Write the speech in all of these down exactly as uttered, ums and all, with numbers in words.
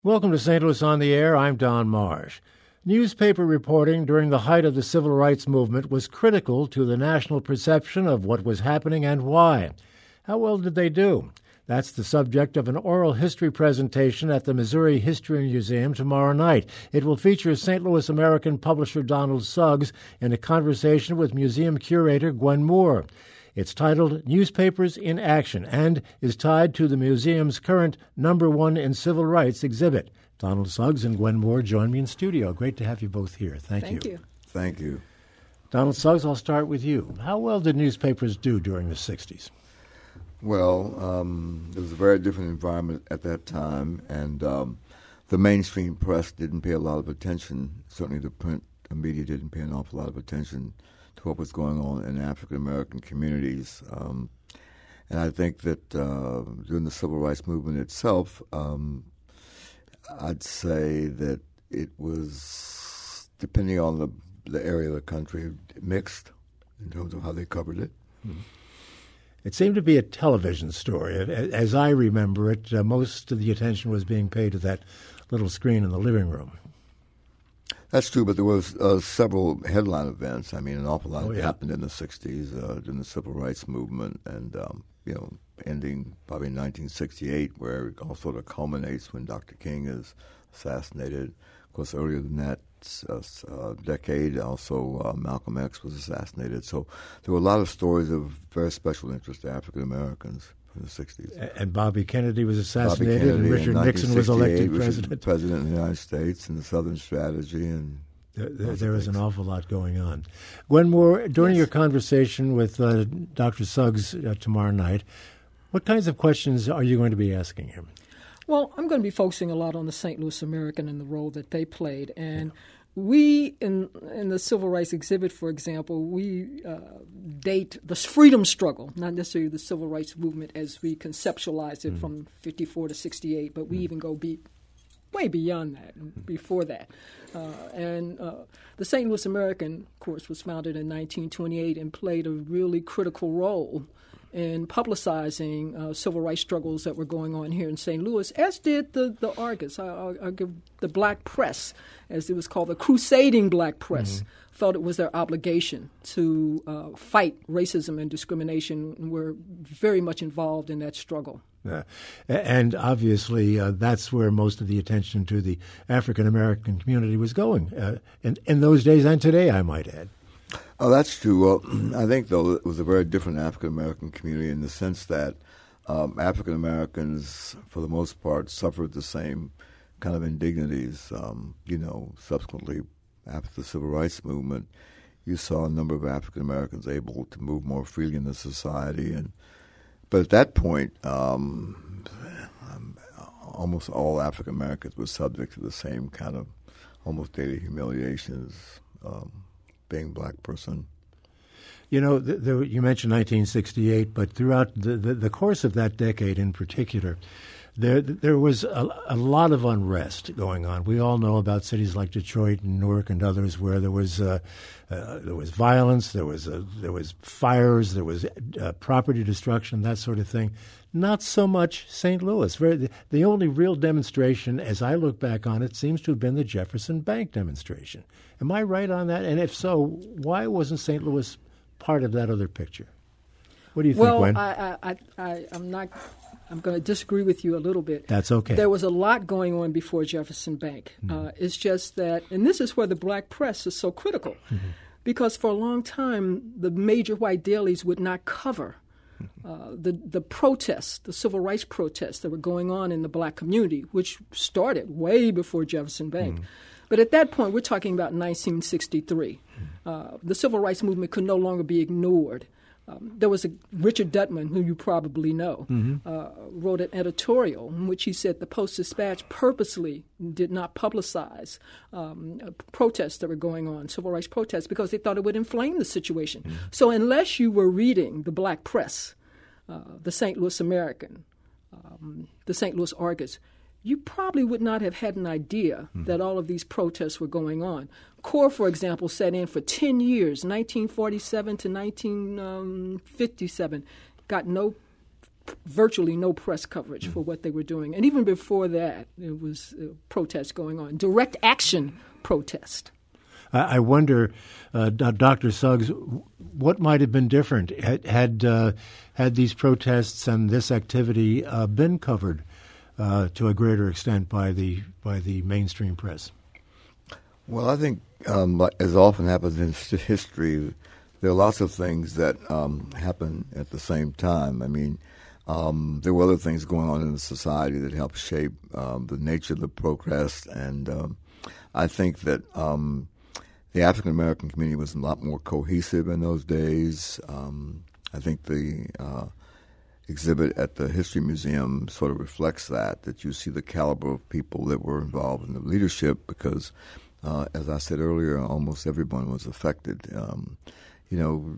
Welcome to Saint Louis on the Air. I'm Don Marsh. Newspaper reporting during the height of the civil rights movement was critical to the national perception of what was happening and why. How well did they do? That's the subject of an oral history presentation at the Missouri History Museum tomorrow night. It will feature Saint Louis American publisher Donald Suggs in a conversation with museum curator Gwen Moore. It's titled Newspapers in Action and is tied to the museum's current Number One in Civil Rights exhibit. Donald Suggs and Gwen Moore join me in studio. Great to have you both here. Thank, Thank you. you. Thank you. Donald Suggs, I'll start with you. How well did newspapers do during the sixties? Well, um, it was a very different environment at that time, and um, the mainstream press didn't pay a lot of attention. Certainly the print media didn't pay an awful lot of attention to what was going on in African-American communities. Um, and I think that uh, during the civil rights movement itself, um, I'd say that it was, depending on the, the area of the country, mixed in terms of how they covered it. Mm-hmm. It seemed to be a television story. As I remember it, uh, most of the attention was being paid to that little screen in the living room. That's true, but there was uh, several headline events. I mean, an awful lot oh, yeah. happened in the sixties uh, during the civil rights movement, and um, you know, ending probably in nineteen sixty-eight, where it all sort of culminates when Doctor King is assassinated. Of course, earlier than that uh, uh, decade, also uh, Malcolm X was assassinated. So there were a lot of stories of very special interest to African Americans in the sixties. And Bobby Kennedy was assassinated, Kennedy and Richard Nixon was elected president. President of the United States, and the Southern Strategy. and There, there, there was an awful lot going on. Gwen Moore, during yes. your conversation with uh, Doctor Suggs uh, tomorrow night, what kinds of questions are you going to be asking him? Well, I'm going to be focusing a lot on the Saint Louis American and the role that they played. And yeah. we, in in the Civil Rights exhibit, for example, we uh, date the freedom struggle, not necessarily the Civil Rights movement as we conceptualized it mm. from fifty-four to sixty-eight, but we mm. even go be, way beyond that, mm. before that. Uh, and uh, the Saint Louis American, of course, was founded in nineteen twenty-eight and played a really critical role in publicizing uh, civil rights struggles that were going on here in Saint Louis, as did the, the Argus. I, I'll, I'll give the black press, as it was called, the crusading black press, mm-hmm. felt it was their obligation to uh, fight racism and discrimination, and were very much involved in that struggle. Uh, and obviously, uh, that's where most of the attention to the African-American community was going, uh, in, in those days and today, I might add. Oh, that's true. Well, I think, though, it was a very different African-American community in the sense that um, African-Americans, for the most part, suffered the same kind of indignities. Um, you know, subsequently, after the Civil Rights Movement, you saw a number of African-Americans able to move more freely in the society. and But at that point, um, almost all African-Americans were subject to the same kind of almost daily humiliations, um, being a black person. You know, the, the, you mentioned nineteen sixty-eight, but throughout the, the, the course of that decade in particular, there there was a, a lot of unrest going on. We all know about cities like Detroit and Newark and others where there was uh, uh, there was violence, there was uh, there was fires, there was uh, property destruction, that sort of thing. Not so much Saint Louis. The, the only real demonstration, as I look back on it, seems to have been the Jefferson Bank demonstration. Am I right on that? And if so, why wasn't Saint Louis part of that other picture? What do you well, think, Gwen? Well, I, I, I, I'm not. I'm going to disagree with you a little bit. That's okay. There was a lot going on before Jefferson Bank. Mm-hmm. Uh, it's just that, and this is where the black press is so critical, mm-hmm. because for a long time the major white dailies would not cover Uh, the the protests, the civil rights protests that were going on in the black community, which started way before Jefferson Bank. Mm. But at that point, we're talking about nineteen sixty-three. Mm. Uh, the civil rights movement could no longer be ignored. Um, there was a Richard Dutman, who you probably know, mm-hmm. uh, wrote an editorial in which he said the Post-Dispatch purposely did not publicize um, protests that were going on, civil rights protests, because they thought it would inflame the situation. Mm-hmm. So unless you were reading the black press, uh, the Saint Louis American, um, the Saint Louis Argus, you probably would not have had an idea mm-hmm. that all of these protests were going on. CORE, for example, sat in for ten years, nineteen forty-seven to nineteen fifty-seven, got no virtually no press coverage for what they were doing. And even before that, there was uh, protests going on, direct action protest. I wonder, uh, Doctor Suggs, what might have been different had had, uh, had these protests and this activity uh, been covered uh, to a greater extent by the by the mainstream press? Well, I think, um, as often happens in history, there are lots of things that um, happen at the same time. I mean, um, there were other things going on in the society that helped shape um, the nature of the protest, and um, I think that um, the African American community was a lot more cohesive in those days. Um, I think the uh, exhibit at the History Museum sort of reflects that, that you see the caliber of people that were involved in the leadership because, uh, as I said earlier, almost everyone was affected. Um, you know,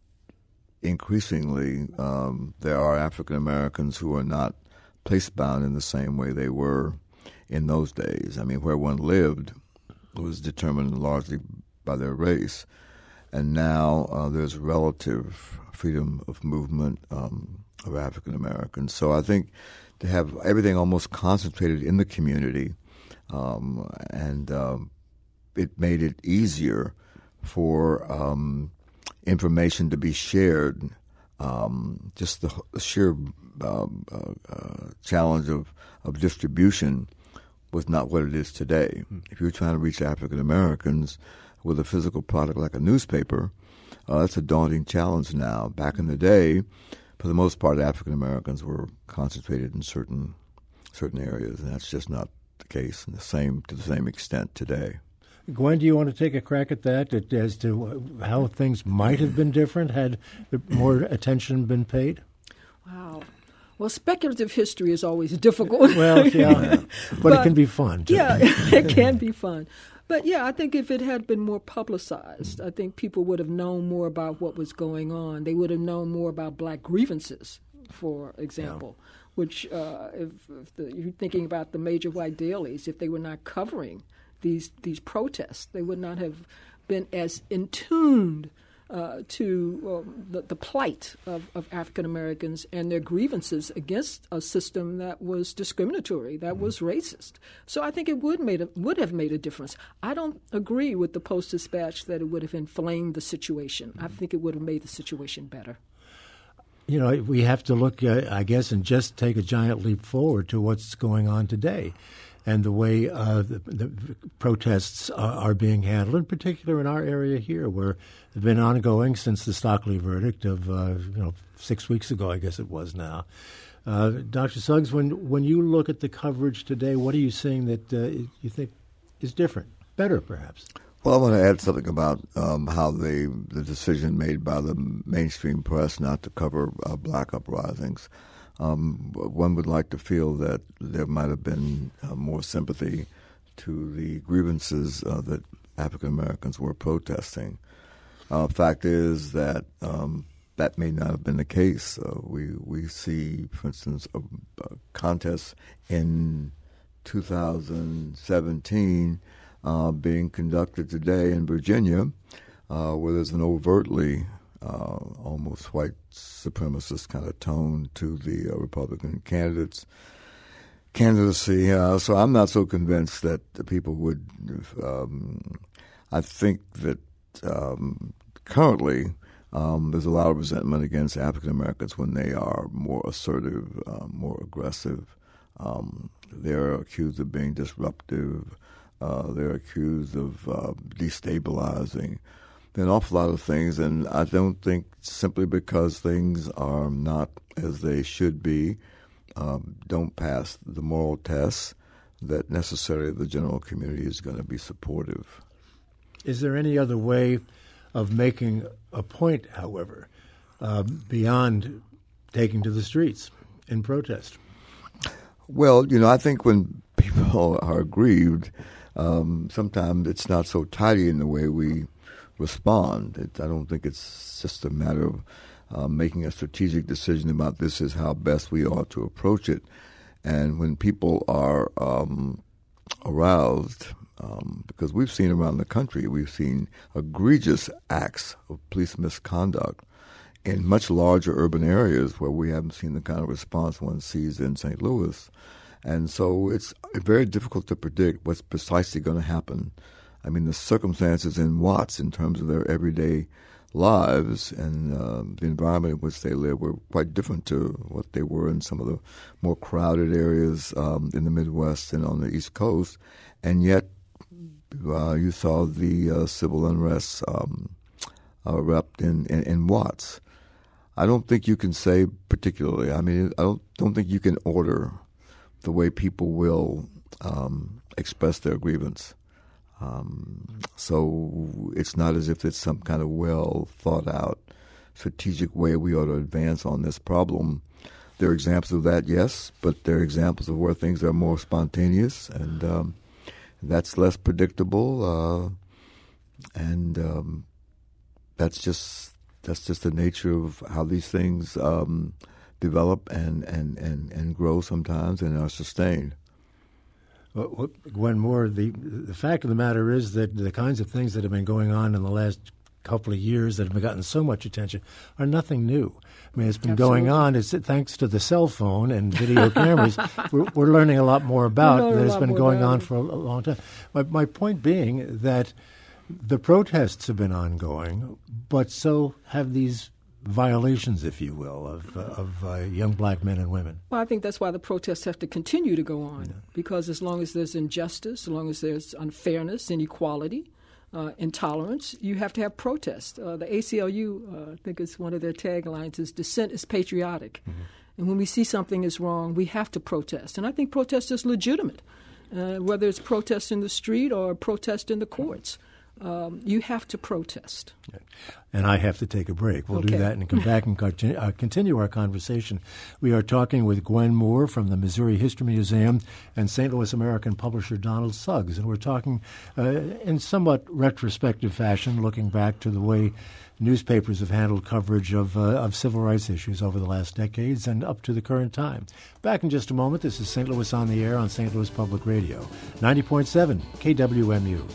increasingly um, there are African Americans who are not place-bound in the same way they were in those days. I mean, where one lived was determined largely by their race, and now uh, there's relative freedom of movement um, of African Americans. So I think to have everything almost concentrated in the community, um, and um, it made it easier for um, information to be shared. Um, just the, the sheer um, uh, uh, challenge of, of distribution was not what it is today. If you're trying to reach African Americans with a physical product like a newspaper, uh, that's a daunting challenge now. Back in the day, for the most part, African Americans were concentrated in certain certain areas, and that's just not the case in the same to the same extent today. Gwen, do you want to take a crack at that, as to how things might have been different had more attention been paid? Wow. Well, speculative history is always difficult. Well, yeah, but, but it can be fun, too. Yeah, it can be fun. But, yeah, I think if it had been more publicized, I think people would have known more about what was going on. They would have known more about black grievances, for example, yeah. which, uh, if, if the, you're thinking about the major white dailies, if they were not covering these these protests, they would not have been as in tuned Uh, to um, the, the plight of, of African Americans and their grievances against a system that was discriminatory, that was racist. So I think it would made a, would have made a difference. I don't agree with the Post-Dispatch that it would have inflamed the situation. I think it would have made the situation better. You know, we have to look, uh, I guess, and just take a giant leap forward to what's going on today and the way uh, the, the protests are, are being handled, in particular in our area here, where they've been ongoing since the Stockley verdict of, uh, you know, six weeks ago, I guess it was now. Uh, Doctor Suggs, when when you look at the coverage today, what are you seeing that uh, you think is different, better perhaps? Well, I want to add something about um, how the the decision made by the mainstream press not to cover uh, black uprisings. Um, one would like to feel that there might have been uh, more sympathy to the grievances uh, that African Americans were protesting. Uh, fact is that um, that may not have been the case. Uh, we we see, for instance, a, a contest in two thousand seventeen uh, being conducted today in Virginia, uh, where there's an overtly Uh, almost white supremacist kind of tone to the uh, Republican candidates candidacy. Uh, so I'm not so convinced that the people would. Um, I think that um, currently um, there's a lot of resentment against African Americans when they are more assertive, uh, more aggressive. Um, they're accused of being disruptive. Uh, they're accused of uh, destabilizing an awful lot of things, and I don't think simply because things are not as they should be, um, don't pass the moral tests, that necessarily the general community is going to be supportive. Is there any other way of making a point, however, uh, beyond taking to the streets in protest? Well, you know, I think when people are aggrieved, um, sometimes it's not so tidy in the way we respond. It, I don't think it's just a matter of uh, making a strategic decision about this is how best we ought to approach it. And when people are um, aroused, um, because we've seen around the country, we've seen egregious acts of police misconduct in much larger urban areas where we haven't seen the kind of response one sees in Saint Louis. And so it's very difficult to predict what's precisely going to happen. I mean, the circumstances in Watts in terms of their everyday lives and uh, the environment in which they live were quite different to what they were in some of the more crowded areas um, in the Midwest and on the East Coast. And yet uh, you saw the uh, civil unrest um, erupt in, in, in Watts. I don't think you can say particularly. I mean, I don't, don't think you can order the way people will um, express their grievance. Um, so it's not as if it's some kind of well thought out strategic way we ought to advance on this problem. There are examples of that, yes, but there are examples of where things are more spontaneous, and um, that's less predictable, uh, and um, that's just that's just the nature of how these things um, develop and, and, and, and grow sometimes and are sustained. Well, Gwen Moore, the the fact of the matter is that the kinds of things that have been going on in the last couple of years that have gotten so much attention are nothing new. I mean, it's been Absolutely. going on. It's thanks to the cell phone and video cameras. We're, we're learning a lot more about that has been going on for a long time. My, my point being that the protests have been ongoing, but so have these violations, if you will, of, uh, of uh, young black men and women. Well, I think that's why the protests have to continue to go on, yeah. because as long as there's injustice, as long as there's unfairness, inequality, uh, intolerance, you have to have protest. Uh, the A C L U, uh, I think it's one of their taglines, is dissent is patriotic. Mm-hmm. And when we see something is wrong, we have to protest. And I think protest is legitimate, uh, whether it's protest in the street or protest in the courts. Um, you have to protest. And I have to take a break. We'll okay. do that and come back and continue, uh, continue our conversation. We are talking with Gwen Moore from the Missouri History Museum and Saint Louis American publisher Donald Suggs. And we're talking uh, in somewhat retrospective fashion, looking back to the way newspapers have handled coverage of, uh, of civil rights issues over the last decades and up to the current time. Back in just a moment. This is Saint Louis on the Air on Saint Louis Public Radio, ninety point seven K W M U.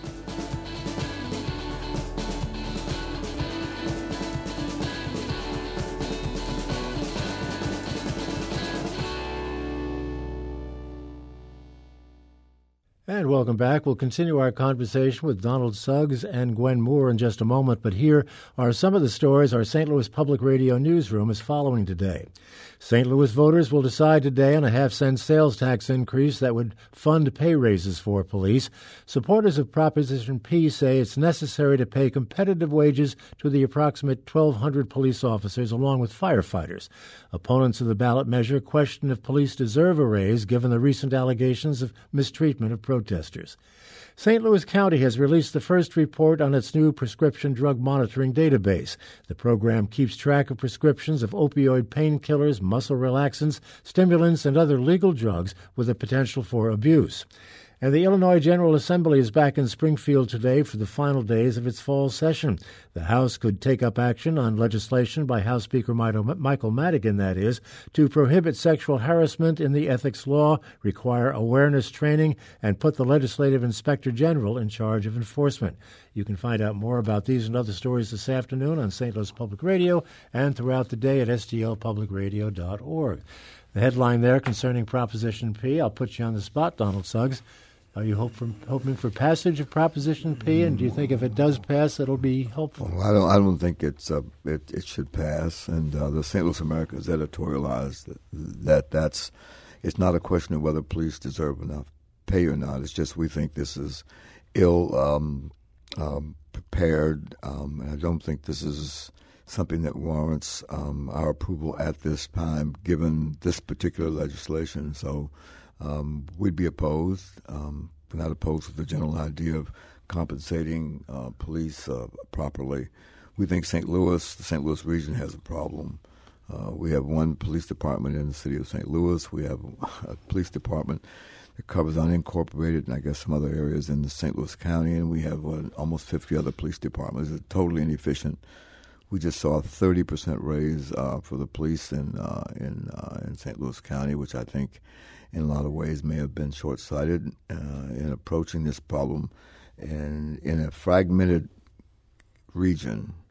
And welcome back. We'll continue our conversation with Donald Suggs and Gwen Moore in just a moment, but here are some of the stories our Saint Louis Public Radio newsroom is following today. Saint Louis voters will decide today on a half-cent sales tax increase that would fund pay raises for police. Supporters of Proposition P say it's necessary to pay competitive wages to the approximate twelve hundred police officers along with firefighters. Opponents of the ballot measure question if police deserve a raise given the recent allegations of mistreatment of protesters. Saint Louis County has released the first report on its new prescription drug monitoring database. The program keeps track of prescriptions of opioid painkillers, muscle relaxants, stimulants, and other legal drugs with the potential for abuse. And the Illinois General Assembly is back in Springfield today for the final days of its fall session. The House could take up action on legislation by House Speaker Michael Madigan, that is, to prohibit sexual harassment in the ethics law, require awareness training, and put the Legislative Inspector General in charge of enforcement. You can find out more about these and other stories this afternoon on Saint Louis Public Radio and throughout the day at S T L public radio dot org. The headline there concerning Proposition P, I'll put you on the spot, Donald Suggs. Are you hope for, hoping for passage of Proposition P, and do you think if it does pass, it'll be helpful? Well, I don't. I don't think it's uh, it, it should pass. And uh, the Saint Louis American has editorialized that, that that's it's not a question of whether police deserve enough pay or not. It's just we think this is ill um, um, prepared, um, and I don't think this is something that warrants um, our approval at this time, given this particular legislation. So. Um, we'd be opposed. Um, we're not opposed to the general idea of compensating uh, police uh, properly. We think Saint Louis, the Saint Louis region, has a problem. Uh, we have one police department in the city of Saint Louis. We have a police department that covers unincorporated and I guess some other areas in the Saint Louis County, and we have uh, almost fifty other police departments. It's totally inefficient. We just saw a thirty percent raise uh, for the police in uh, in uh, in Saint Louis County, which I think in a lot of ways may have been short-sighted uh, in approaching this problem. And in a fragmented region,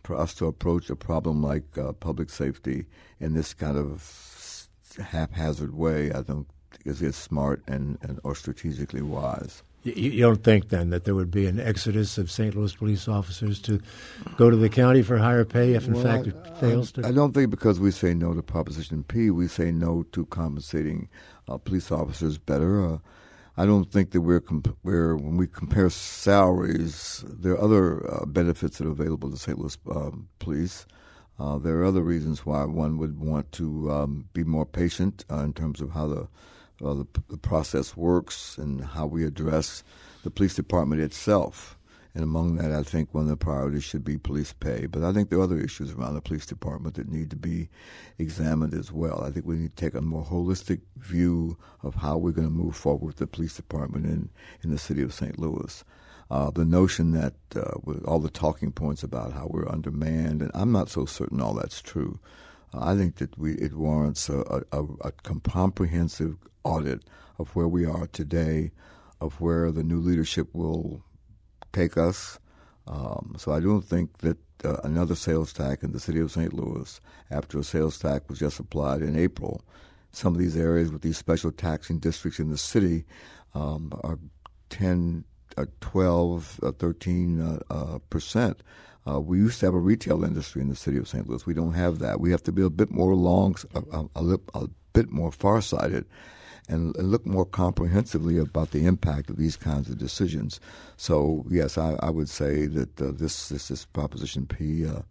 for us to approach a problem like uh, public safety in this kind of haphazard way, I don't think is, is smart and, and or strategically wise. You, you don't think, then, that there would be an exodus of Saint Louis police officers to go to the county for higher pay if, in well, fact, it I, fails to? I don't think because we say no to Proposition P, we say no to compensating uh, police officers better. Uh, I don't think that we're, comp- we're when we compare salaries, there are other uh, benefits that are available to Saint Louis um, police. Uh, there are other reasons why one would want to um, be more patient uh, in terms of how the, uh, the the process works and how we address the police department itself. And among that, I think one of the priorities should be police pay. But I think there are other issues around the police department that need to be examined as well. I think we need to take a more holistic view of how we're going to move forward with the police department in, in the city of Saint Louis. Uh, the notion that uh, with all the talking points about how we're undermanned, and I'm not so certain all that's true. Uh, I think that we it warrants a, a, a comprehensive audit of where we are today, of where the new leadership will take us. Um, so I don't think that uh, another sales tax in the city of Saint Louis, after a sales tax was just applied in April, some of these areas with these special taxing districts in the city um, are ten, uh, twelve, uh, thirteen uh, uh, percent. Uh, we used to have a retail industry in the city of Saint Louis. We don't have that. We have to be a bit more long, a, a, a bit more farsighted, and look more comprehensively about the impact of these kinds of decisions. So, yes, I, I would say that uh, this, this this Proposition P uh,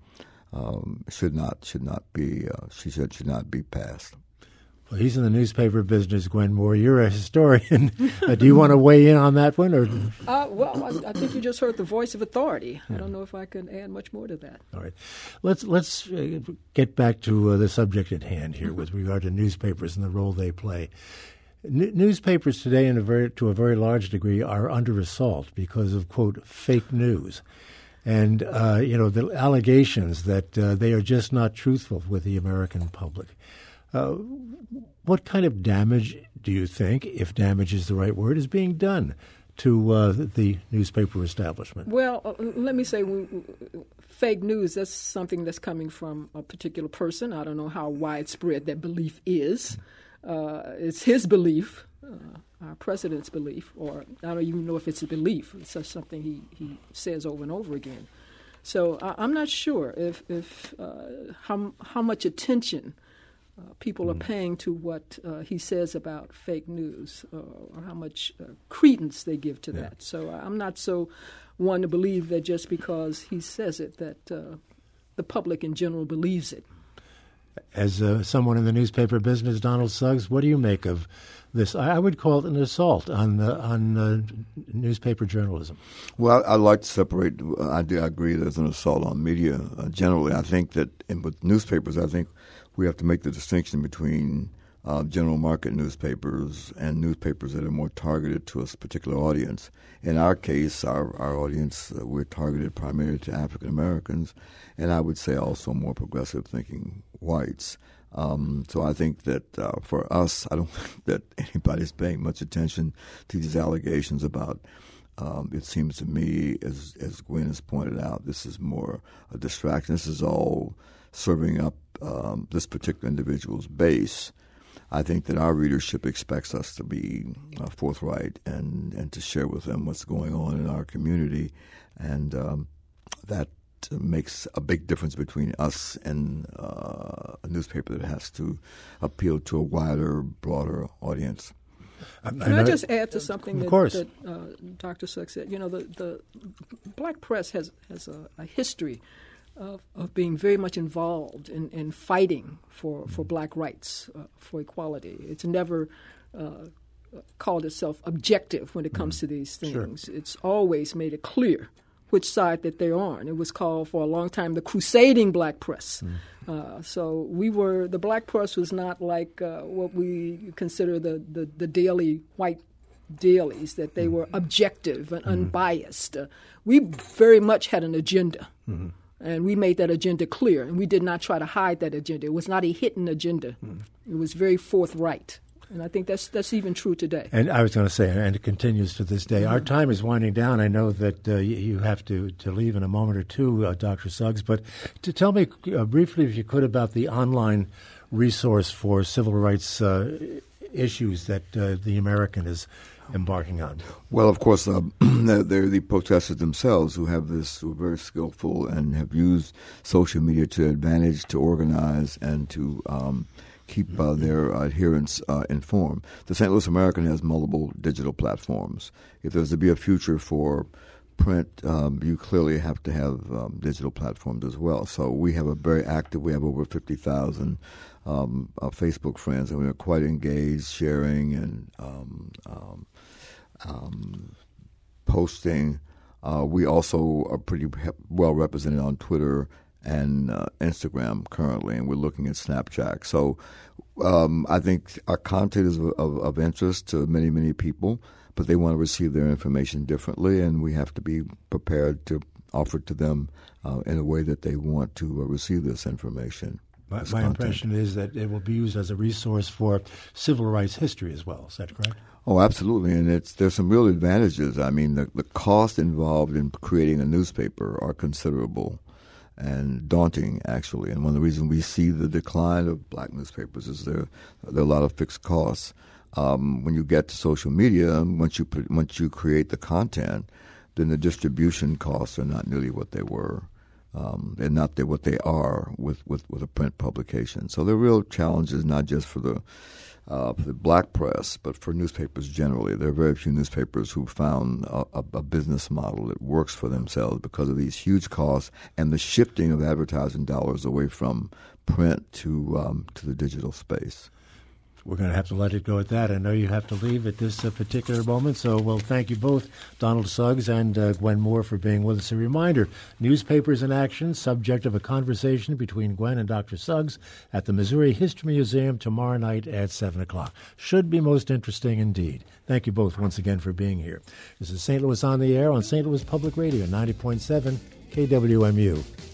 um, should not should not be uh, should should not be passed. Well, he's in the newspaper business, Gwen Moore. You're a historian. uh, do you want to weigh in on that one, or? Uh, well, I, I think you just heard the voice of authority. I don't know if I can add much more to that. All right, let's let's uh, get back to uh, the subject at hand here with regard to newspapers and the role they play. N- newspapers today, in a very, to a very large degree, are under assault because of, quote, fake news. And, uh, you know, the allegations that uh, they are just not truthful with the American public. Uh, what kind of damage do you think, if damage is the right word, is being done to uh, the newspaper establishment? Well, uh, let me say, we, fake news, that's something that's coming from a particular person. I don't know how widespread that belief is. Uh, it's his belief, uh, our president's belief, or I don't even know if it's a belief. It's just something he, he says over and over again. So uh, I'm not sure if if uh, how how much attention uh, people mm. are paying to what uh, he says about fake news, uh, or how much uh, credence they give to yeah. that. So I'm not so one to believe that just because he says it that uh, the public in general believes it. As uh, someone in the newspaper business, Donald Suggs, what do you make of this? I would call it an assault on uh, on uh, newspaper journalism. Well, I, I like to separate. I do I agree there's an assault on media uh, generally. I think that in, with newspapers, I think we have to make the distinction between uh, general market newspapers and newspapers that are more targeted to a particular audience. In our case, our, our audience, uh, we're targeted primarily to African Americans, and I would say also more progressive thinking whites. Um, so I think that uh, for us, I don't think that anybody's paying much attention to these allegations about, um, it seems to me, as as Gwen has pointed out, this is more a distraction. This is all serving up um, this particular individual's base. I think that our readership expects us to be uh, forthright and, and to share with them what's going on in our community, and um, that makes a big difference between us and uh, a newspaper that has to appeal to a wider, broader audience. Can I, I just add to something of that, course. that uh, Doctor Suggs said? You know, the, the black press has, has a, a history of, of being very much involved in, in fighting for, for black rights, uh, for equality. It's never uh, called itself objective when it comes mm. to these things. Sure. It's always made it clear which side that they're on. It was called for a long time the crusading black press. Mm. Uh, so we were, the black press was not like uh, what we consider the, the, the daily white dailies, that they mm. were objective and mm. unbiased. Uh, we very much had an agenda. Mm-hmm. And we made that agenda clear, and we did not try to hide that agenda. It was not a hidden agenda. Mm. It was very forthright. And I think that's that's even true today. And I was going to say, and it continues to this day. Mm-hmm. Our time is winding down. I know that uh, you have to, to leave in a moment or two, uh, Doctor Suggs, but to tell me uh, briefly, if you could, about the online resource for civil rights uh, issues that uh, the American is embarking on. Well, of course, uh, they're the protesters themselves who have this, who are very skillful and have used social media to advantage, to organize, and to um, keep uh, their adherents uh, informed. The Saint Louis American has multiple digital platforms. If there's to be a future for print, um, you clearly have to have um, digital platforms as well. So we have a very active, we have over fifty thousand um, uh, Facebook friends, and we're quite engaged, sharing and um, um, um, posting. Uh, we also are pretty well represented on Twitter and uh, Instagram currently, and we're looking at Snapchat. So um, I think our content is of, of, of interest to many, many people, but they want to receive their information differently, and we have to be prepared to offer it to them uh, in a way that they want to uh, receive this information. My, my impression is that it will be used as a resource for civil rights history as well. Is that correct? Oh, absolutely, and it's there's some real advantages. I mean, the, the cost involved in creating a newspaper are considerable and daunting, actually. And one of the reasons we see the decline of black newspapers is there, there are a lot of fixed costs. Um, when you get to social media, once you put, once you create the content, then the distribution costs are not nearly what they were. Um, they're not they, what they are with, with, with a print publication. So there are real challenges, not just for the uh, for the black press, but for newspapers generally. There are very few newspapers who found a, a, a business model that works for themselves because of these huge costs and the shifting of advertising dollars away from print to um, to the digital space. We're going to have to let it go at that. I know you have to leave at this uh, particular moment, so we'll thank you both, Donald Suggs and uh, Gwen Moore, for being with us. A reminder, Newspapers in Action, subject of a conversation between Gwen and Doctor Suggs at the Missouri History Museum tomorrow night at seven o'clock. Should be most interesting indeed. Thank you both once again for being here. This is Saint Louis on the Air on Saint Louis Public Radio, ninety point seven K W M U.